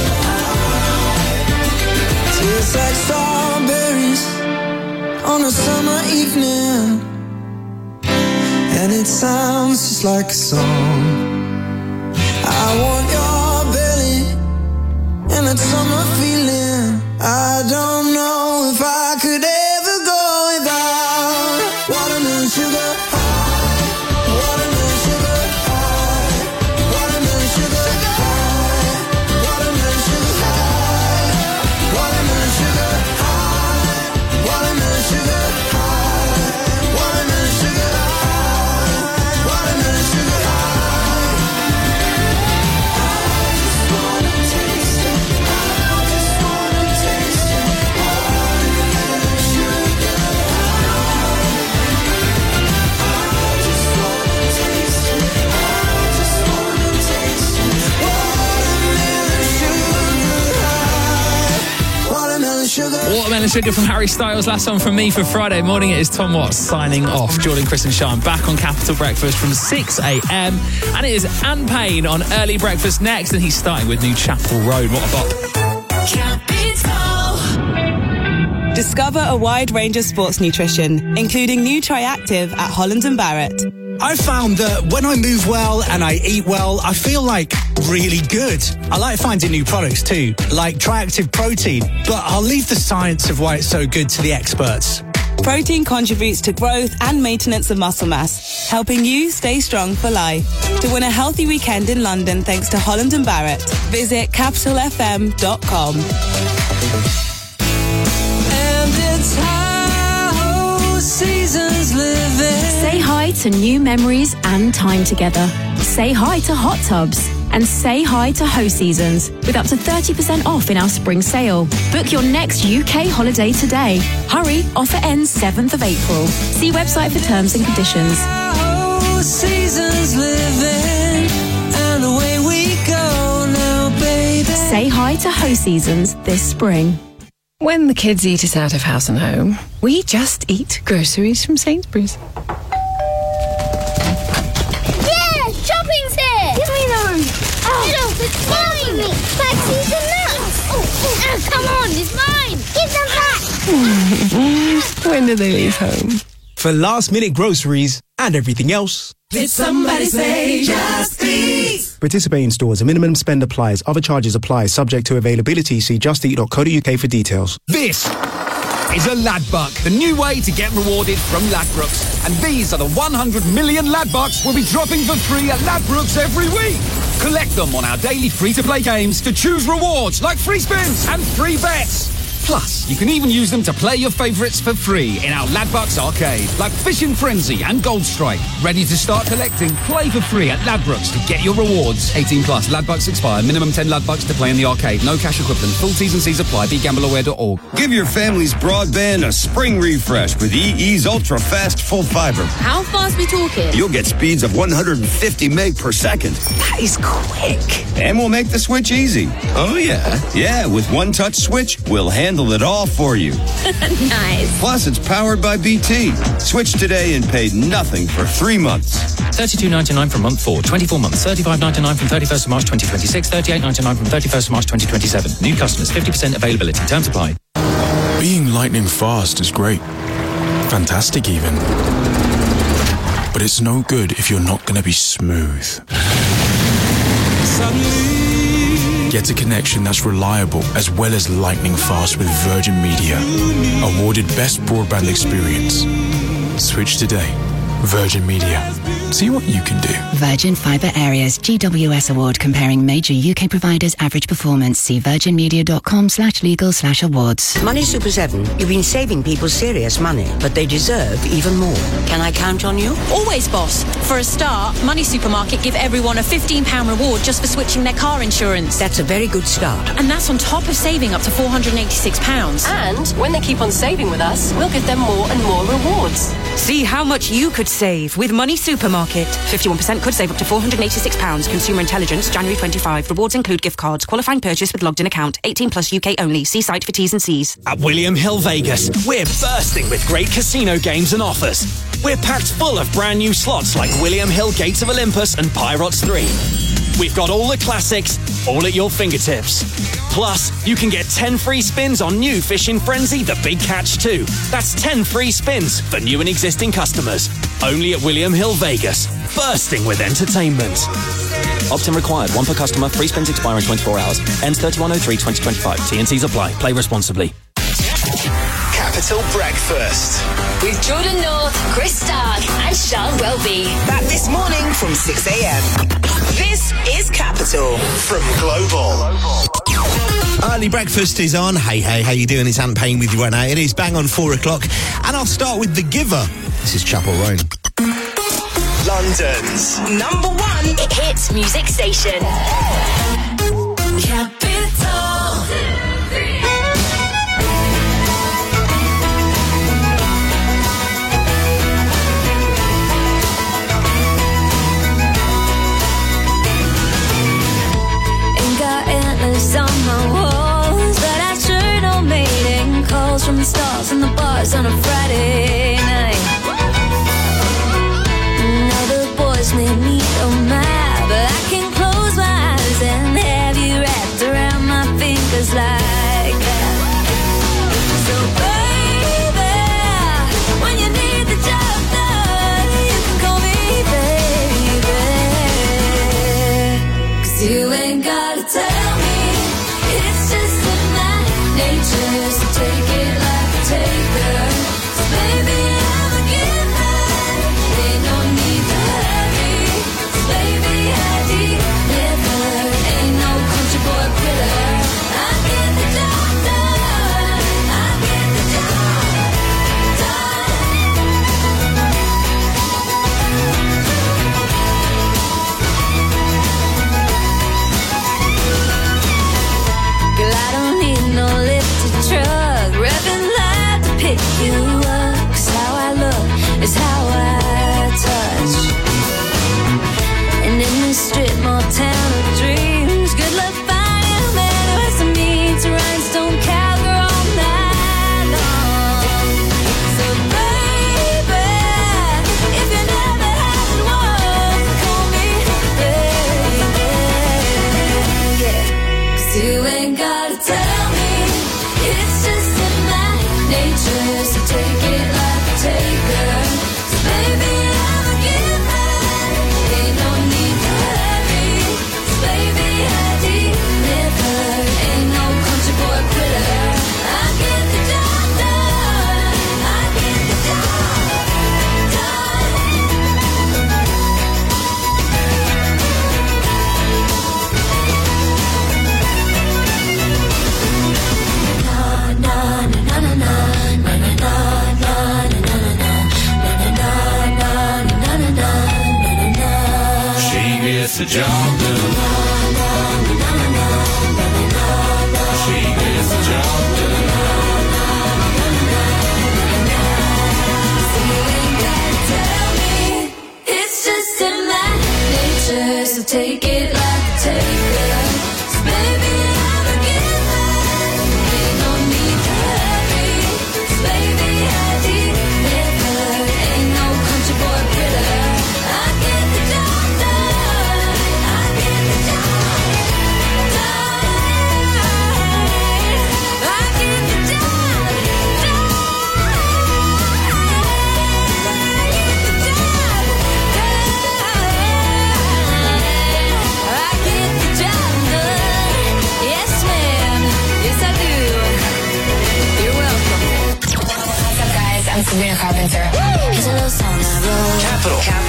high. Tastes like strawberries on a summer evening, and it sounds just like a song. I want your belly and that summer feeling. I don't know if I could ever go without watermelon sugar high, watermelon sugar high, watermelon sugar high, watermelon sugar high, watermelon sugar high, watermelon sugar high, watermelon sugar high, watermelon sugar high. I just wanna taste it. I just wanna taste it. Watermelon sugar high. I just wanna taste it. I just wanna taste it. Watermelon sugar high. Watermelon sugar. Watermelon Sugar from Harry Styles. Last one from me for Friday morning. It is Tom Watts signing off. Jordan, Chris and Sean back on Capital Breakfast from six a.m. And it is Anne Payne on Early Breakfast next. And he's starting with New Chapel Road. What a bop. Discover a wide range of sports nutrition, including new Triactive at Holland and Barrett. I found that when I move well and I eat well, I feel like really good. I like finding new products too, like Triactive Protein, but I'll leave the science of why it's so good to the experts. Protein contributes to growth and maintenance of muscle mass, helping you stay strong for life. To win a healthy weekend in London thanks to Holland and Barrett, visit capital f m dot com. And it's how seasons living. Say hi to new memories and time together. Say hi to hot tubs. And say hi to Ho Seasons with up to thirty percent off in our spring sale. Book your next U K holiday today. Hurry, offer ends seventh of April. See website for terms and conditions. How seasons living, and away we go now, baby. Say hi to Ho Seasons this spring. When the kids eat us out of house and home, we just eat groceries from Sainsbury's. Shopping's here! Give me those! Oh, no, it's mine! Taxis and nuts! Oh, oh, oh, come on, it's mine! Give them back! When do they leave home? For last minute groceries and everything else. Did somebody say Just Eat? Participating stores. A minimum spend applies. Other charges apply. Subject to availability. See just eat dot co dot uk for details. This is a Ladbuck, the new way to get rewarded from Ladbrokes. And these are the one hundred million Ladbucks we'll be dropping for free at Ladbrokes every week. Collect them on our daily free-to-play games to choose rewards like free spins and free bets. Plus, you can even use them to play your favourites for free in our Ladbucks arcade, like Fishing Frenzy and Gold Strike. Ready to start collecting? Play for free at Ladbrokes to get your rewards. eighteen plus. Ladbucks expire. Minimum ten Ladbucks to play in the arcade. No cash equivalent. Full T's and C's apply. be gamble aware dot org. Give your family's broadband a spring refresh with E E's Ultra Fast Full Fiber. How fast we talking? You'll get speeds of one hundred fifty meg per second. That is quick. And we'll make the switch easy. Oh, yeah? Yeah, with one touch switch, we'll handle it all for you. Nice. Plus, it's powered by B T. Switch today and pay nothing for three months. thirty-two ninety-nine from month four, twenty-four months, thirty-five ninety-nine from thirty-first of March twenty twenty-six, thirty-eight ninety-nine from thirty-first of March twenty twenty-seven. New customers, fifty percent availability. Terms apply. Being lightning fast is great. Fantastic even. But it's no good if you're not going to be smooth. Suddenly Get a connection that's reliable as well as lightning fast with Virgin Media. Awarded Best Broadband Experience. Switch today. Virgin Media. See what you can do. Virgin Fibre Areas G W S Award comparing major U K providers' average performance. See virginmedia.com slash legal slash awards. Money Super seven, you've been saving people serious money, but they deserve even more. Can I count on you? Always, boss. For a start, Money Supermarket give everyone a fifteen pounds reward just for switching their car insurance. That's a very good start. And that's on top of saving up to four hundred eighty-six pounds. And when they keep on saving with us, we'll give them more and more rewards. See how much you could save with Money Supermarket. fifty-one percent could save up to four hundred eighty-six pounds. Consumer Intelligence, January twenty-fifth. Rewards include gift cards. Qualifying purchase with logged in account. eighteen plus U K only. See site for T's and C's. At William Hill Vegas, we're bursting with great casino games and offers. We're packed full of brand new slots like William Hill Gates of Olympus and Pyrots three. We've got all the classics, all at your fingertips. Plus, you can get ten free spins on new Fishing Frenzy The Big Catch two. That's ten free spins for new and existing customers. Only at William Hill Vegas, bursting with entertainment. Opt-in required. One per customer. Free spins expire in twenty-four hours. Ends thirty-one oh three twenty twenty-five. T and C's apply. Play responsibly. Capital Breakfast with Jordan North, Chris Stark, and Sean Welby. Back this morning from six a.m. This is Capital from Global. Early breakfast is on. Hey, hey, how you doing? It's Ant Payne with you right now. It is bang on four o'clock, and I'll start with The Giver. This is Chapel Roan. London's number one hit music station. Capital. On my walls, but I sure don't mating calls from the stars and the bars on a Friday night. Now the boys made me so mad, but I can close my eyes and have you wrapped around my fingers like that. So baby, when you need the job done, you can call me baby, 'cause you ain't gotta tell me. It's just in my nature, so take it like a taker. 'Cause baby, I'm a giver. Ain't no need to hurry. 'Cause baby, I deliver. Ain't no country boy quitter. I get the job done. I get the job done. Girl, I don't need no lifted truck, revving loud to pick you up. 'Cause how I look is how I touch. And in this strip mall town of dreams, good luck finding a man who has some needs, rhinestone cowgirl all night long. So baby, if you never had one, call me baby, yeah. 'Cause you ain't gotta tell me, it's just in my nature, so take it like a taker. 'Cause baby, I'm a giver. Ain't no need to hurry. 'Cause baby, I deliver. Ain't no country boy quitter. I get the job done. I get the job She gets the job done. She gets the job done. You ain't gotta tell me, it's just in my nature, so take it like a taker. 'Cause baby, I'm a giver. Ain't no need to hurry. 'Cause baby, I deliver. Ain't no country boy quitter. I get the job done. I get the job done. I get the job done.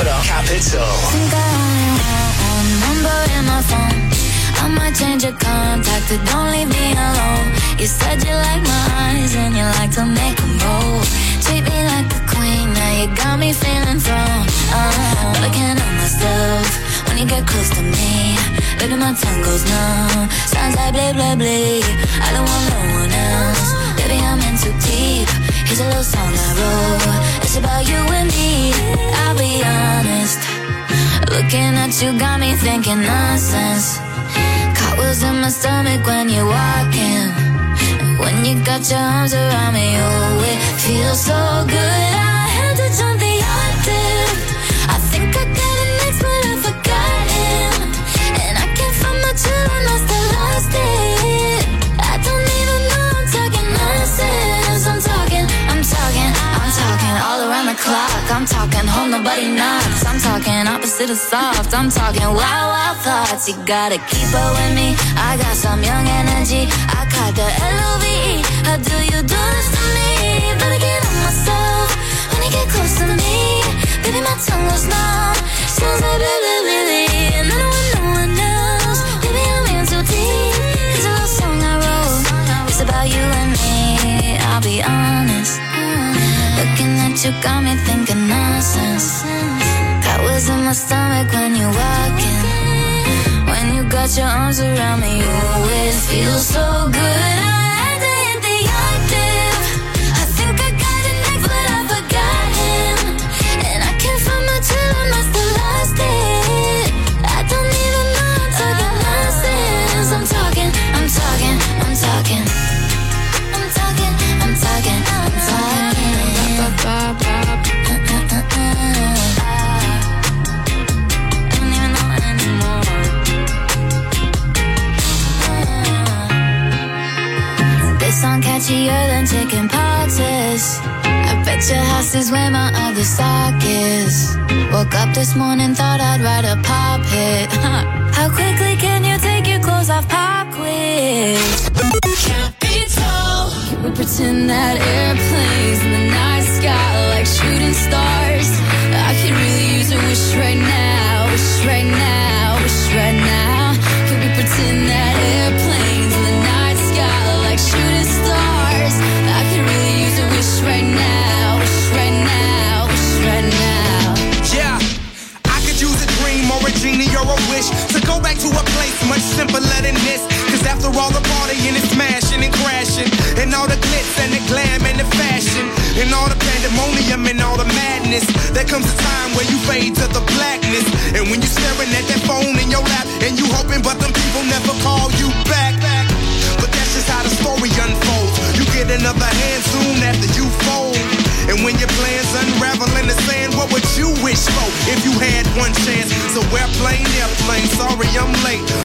Capital. Capital. Think I only want one number in my phone. I might change your contact, but don't leave me alone. You said you like my eyes and you like to make them roll. Treat me like a queen, now you got me feeling thrown. Uh, but I can't help myself when you get close to me. Baby, my tongue goes numb. Sounds like blah, blah, blah. I don't want no one else. Baby, I'm in too deep. Here's a little song I wrote. It's about you and me. I'll be honest. Looking at you got me thinking nonsense. Cartwheels in my stomach when you're walking. When you got your arms around me, oh, it feels so good. I had to jump the octave. I think I got an ex, but I forgot him. And I can't find my chill and I still lost it. I don't even know I'm talking nonsense. I'm talking, I'm talking, I'm talking all around the clock. I'm talking home, nobody knocks. I'm talking opposite of soft. I'm talking wild, wild thoughts. You gotta keep up with me. I got some young energy. I caught the L O V E. How do you do this to me? Better get on myself when you get close to me. Baby, my tongue goes numb. Sounds like blah, blah, blah. And I don't want no one else. Baby, I'm in too deep. Here's a little song I wrote. It's about you and me. I'll be honest. Looking at you got me thinking nonsense. Cartwheels in my stomach when you're walking. When you got your arms around me, you always feel so good. I had to hit the octave. I think I got an ex, but I forgot him. And I can't find my chill and I still lost it. I don't even know I'm talking nonsense. I'm talking, I'm talking, I'm talking. I'm talking, I'm talking, I'm talking. Ba, ba, ba, ba. Song catchier than chicken poxes. I bet your house is where my other sock is. Woke up this morning, thought I'd write a pop hit. How quickly can you take your clothes off pop quiz? Capital. Can we pretend that airplanes in the night sky like shooting stars? I could really use a wish right now, wish right now, wish right now. Can we pretend that airplanes in the night sky like shooting stars? I could really use a wish right now, wish right now, wish right now. Yeah, I could use a dream or a genie or a wish to go back to a place much simpler than this. Cause after all the partying and smashing and crashing, and all the glitz and the glam and the fashion, and all the pandemonium and all the madness, there comes a time where you fade to the blackness. And when you're staring at that phone in your lap, and you hoping but them people never call you back. But that's just how the story unfolds. You get another hand soon after you fold. And when your plans unravel in the sand, what would you wish for if you had one chance? So airplane, airplane, sorry I'm late.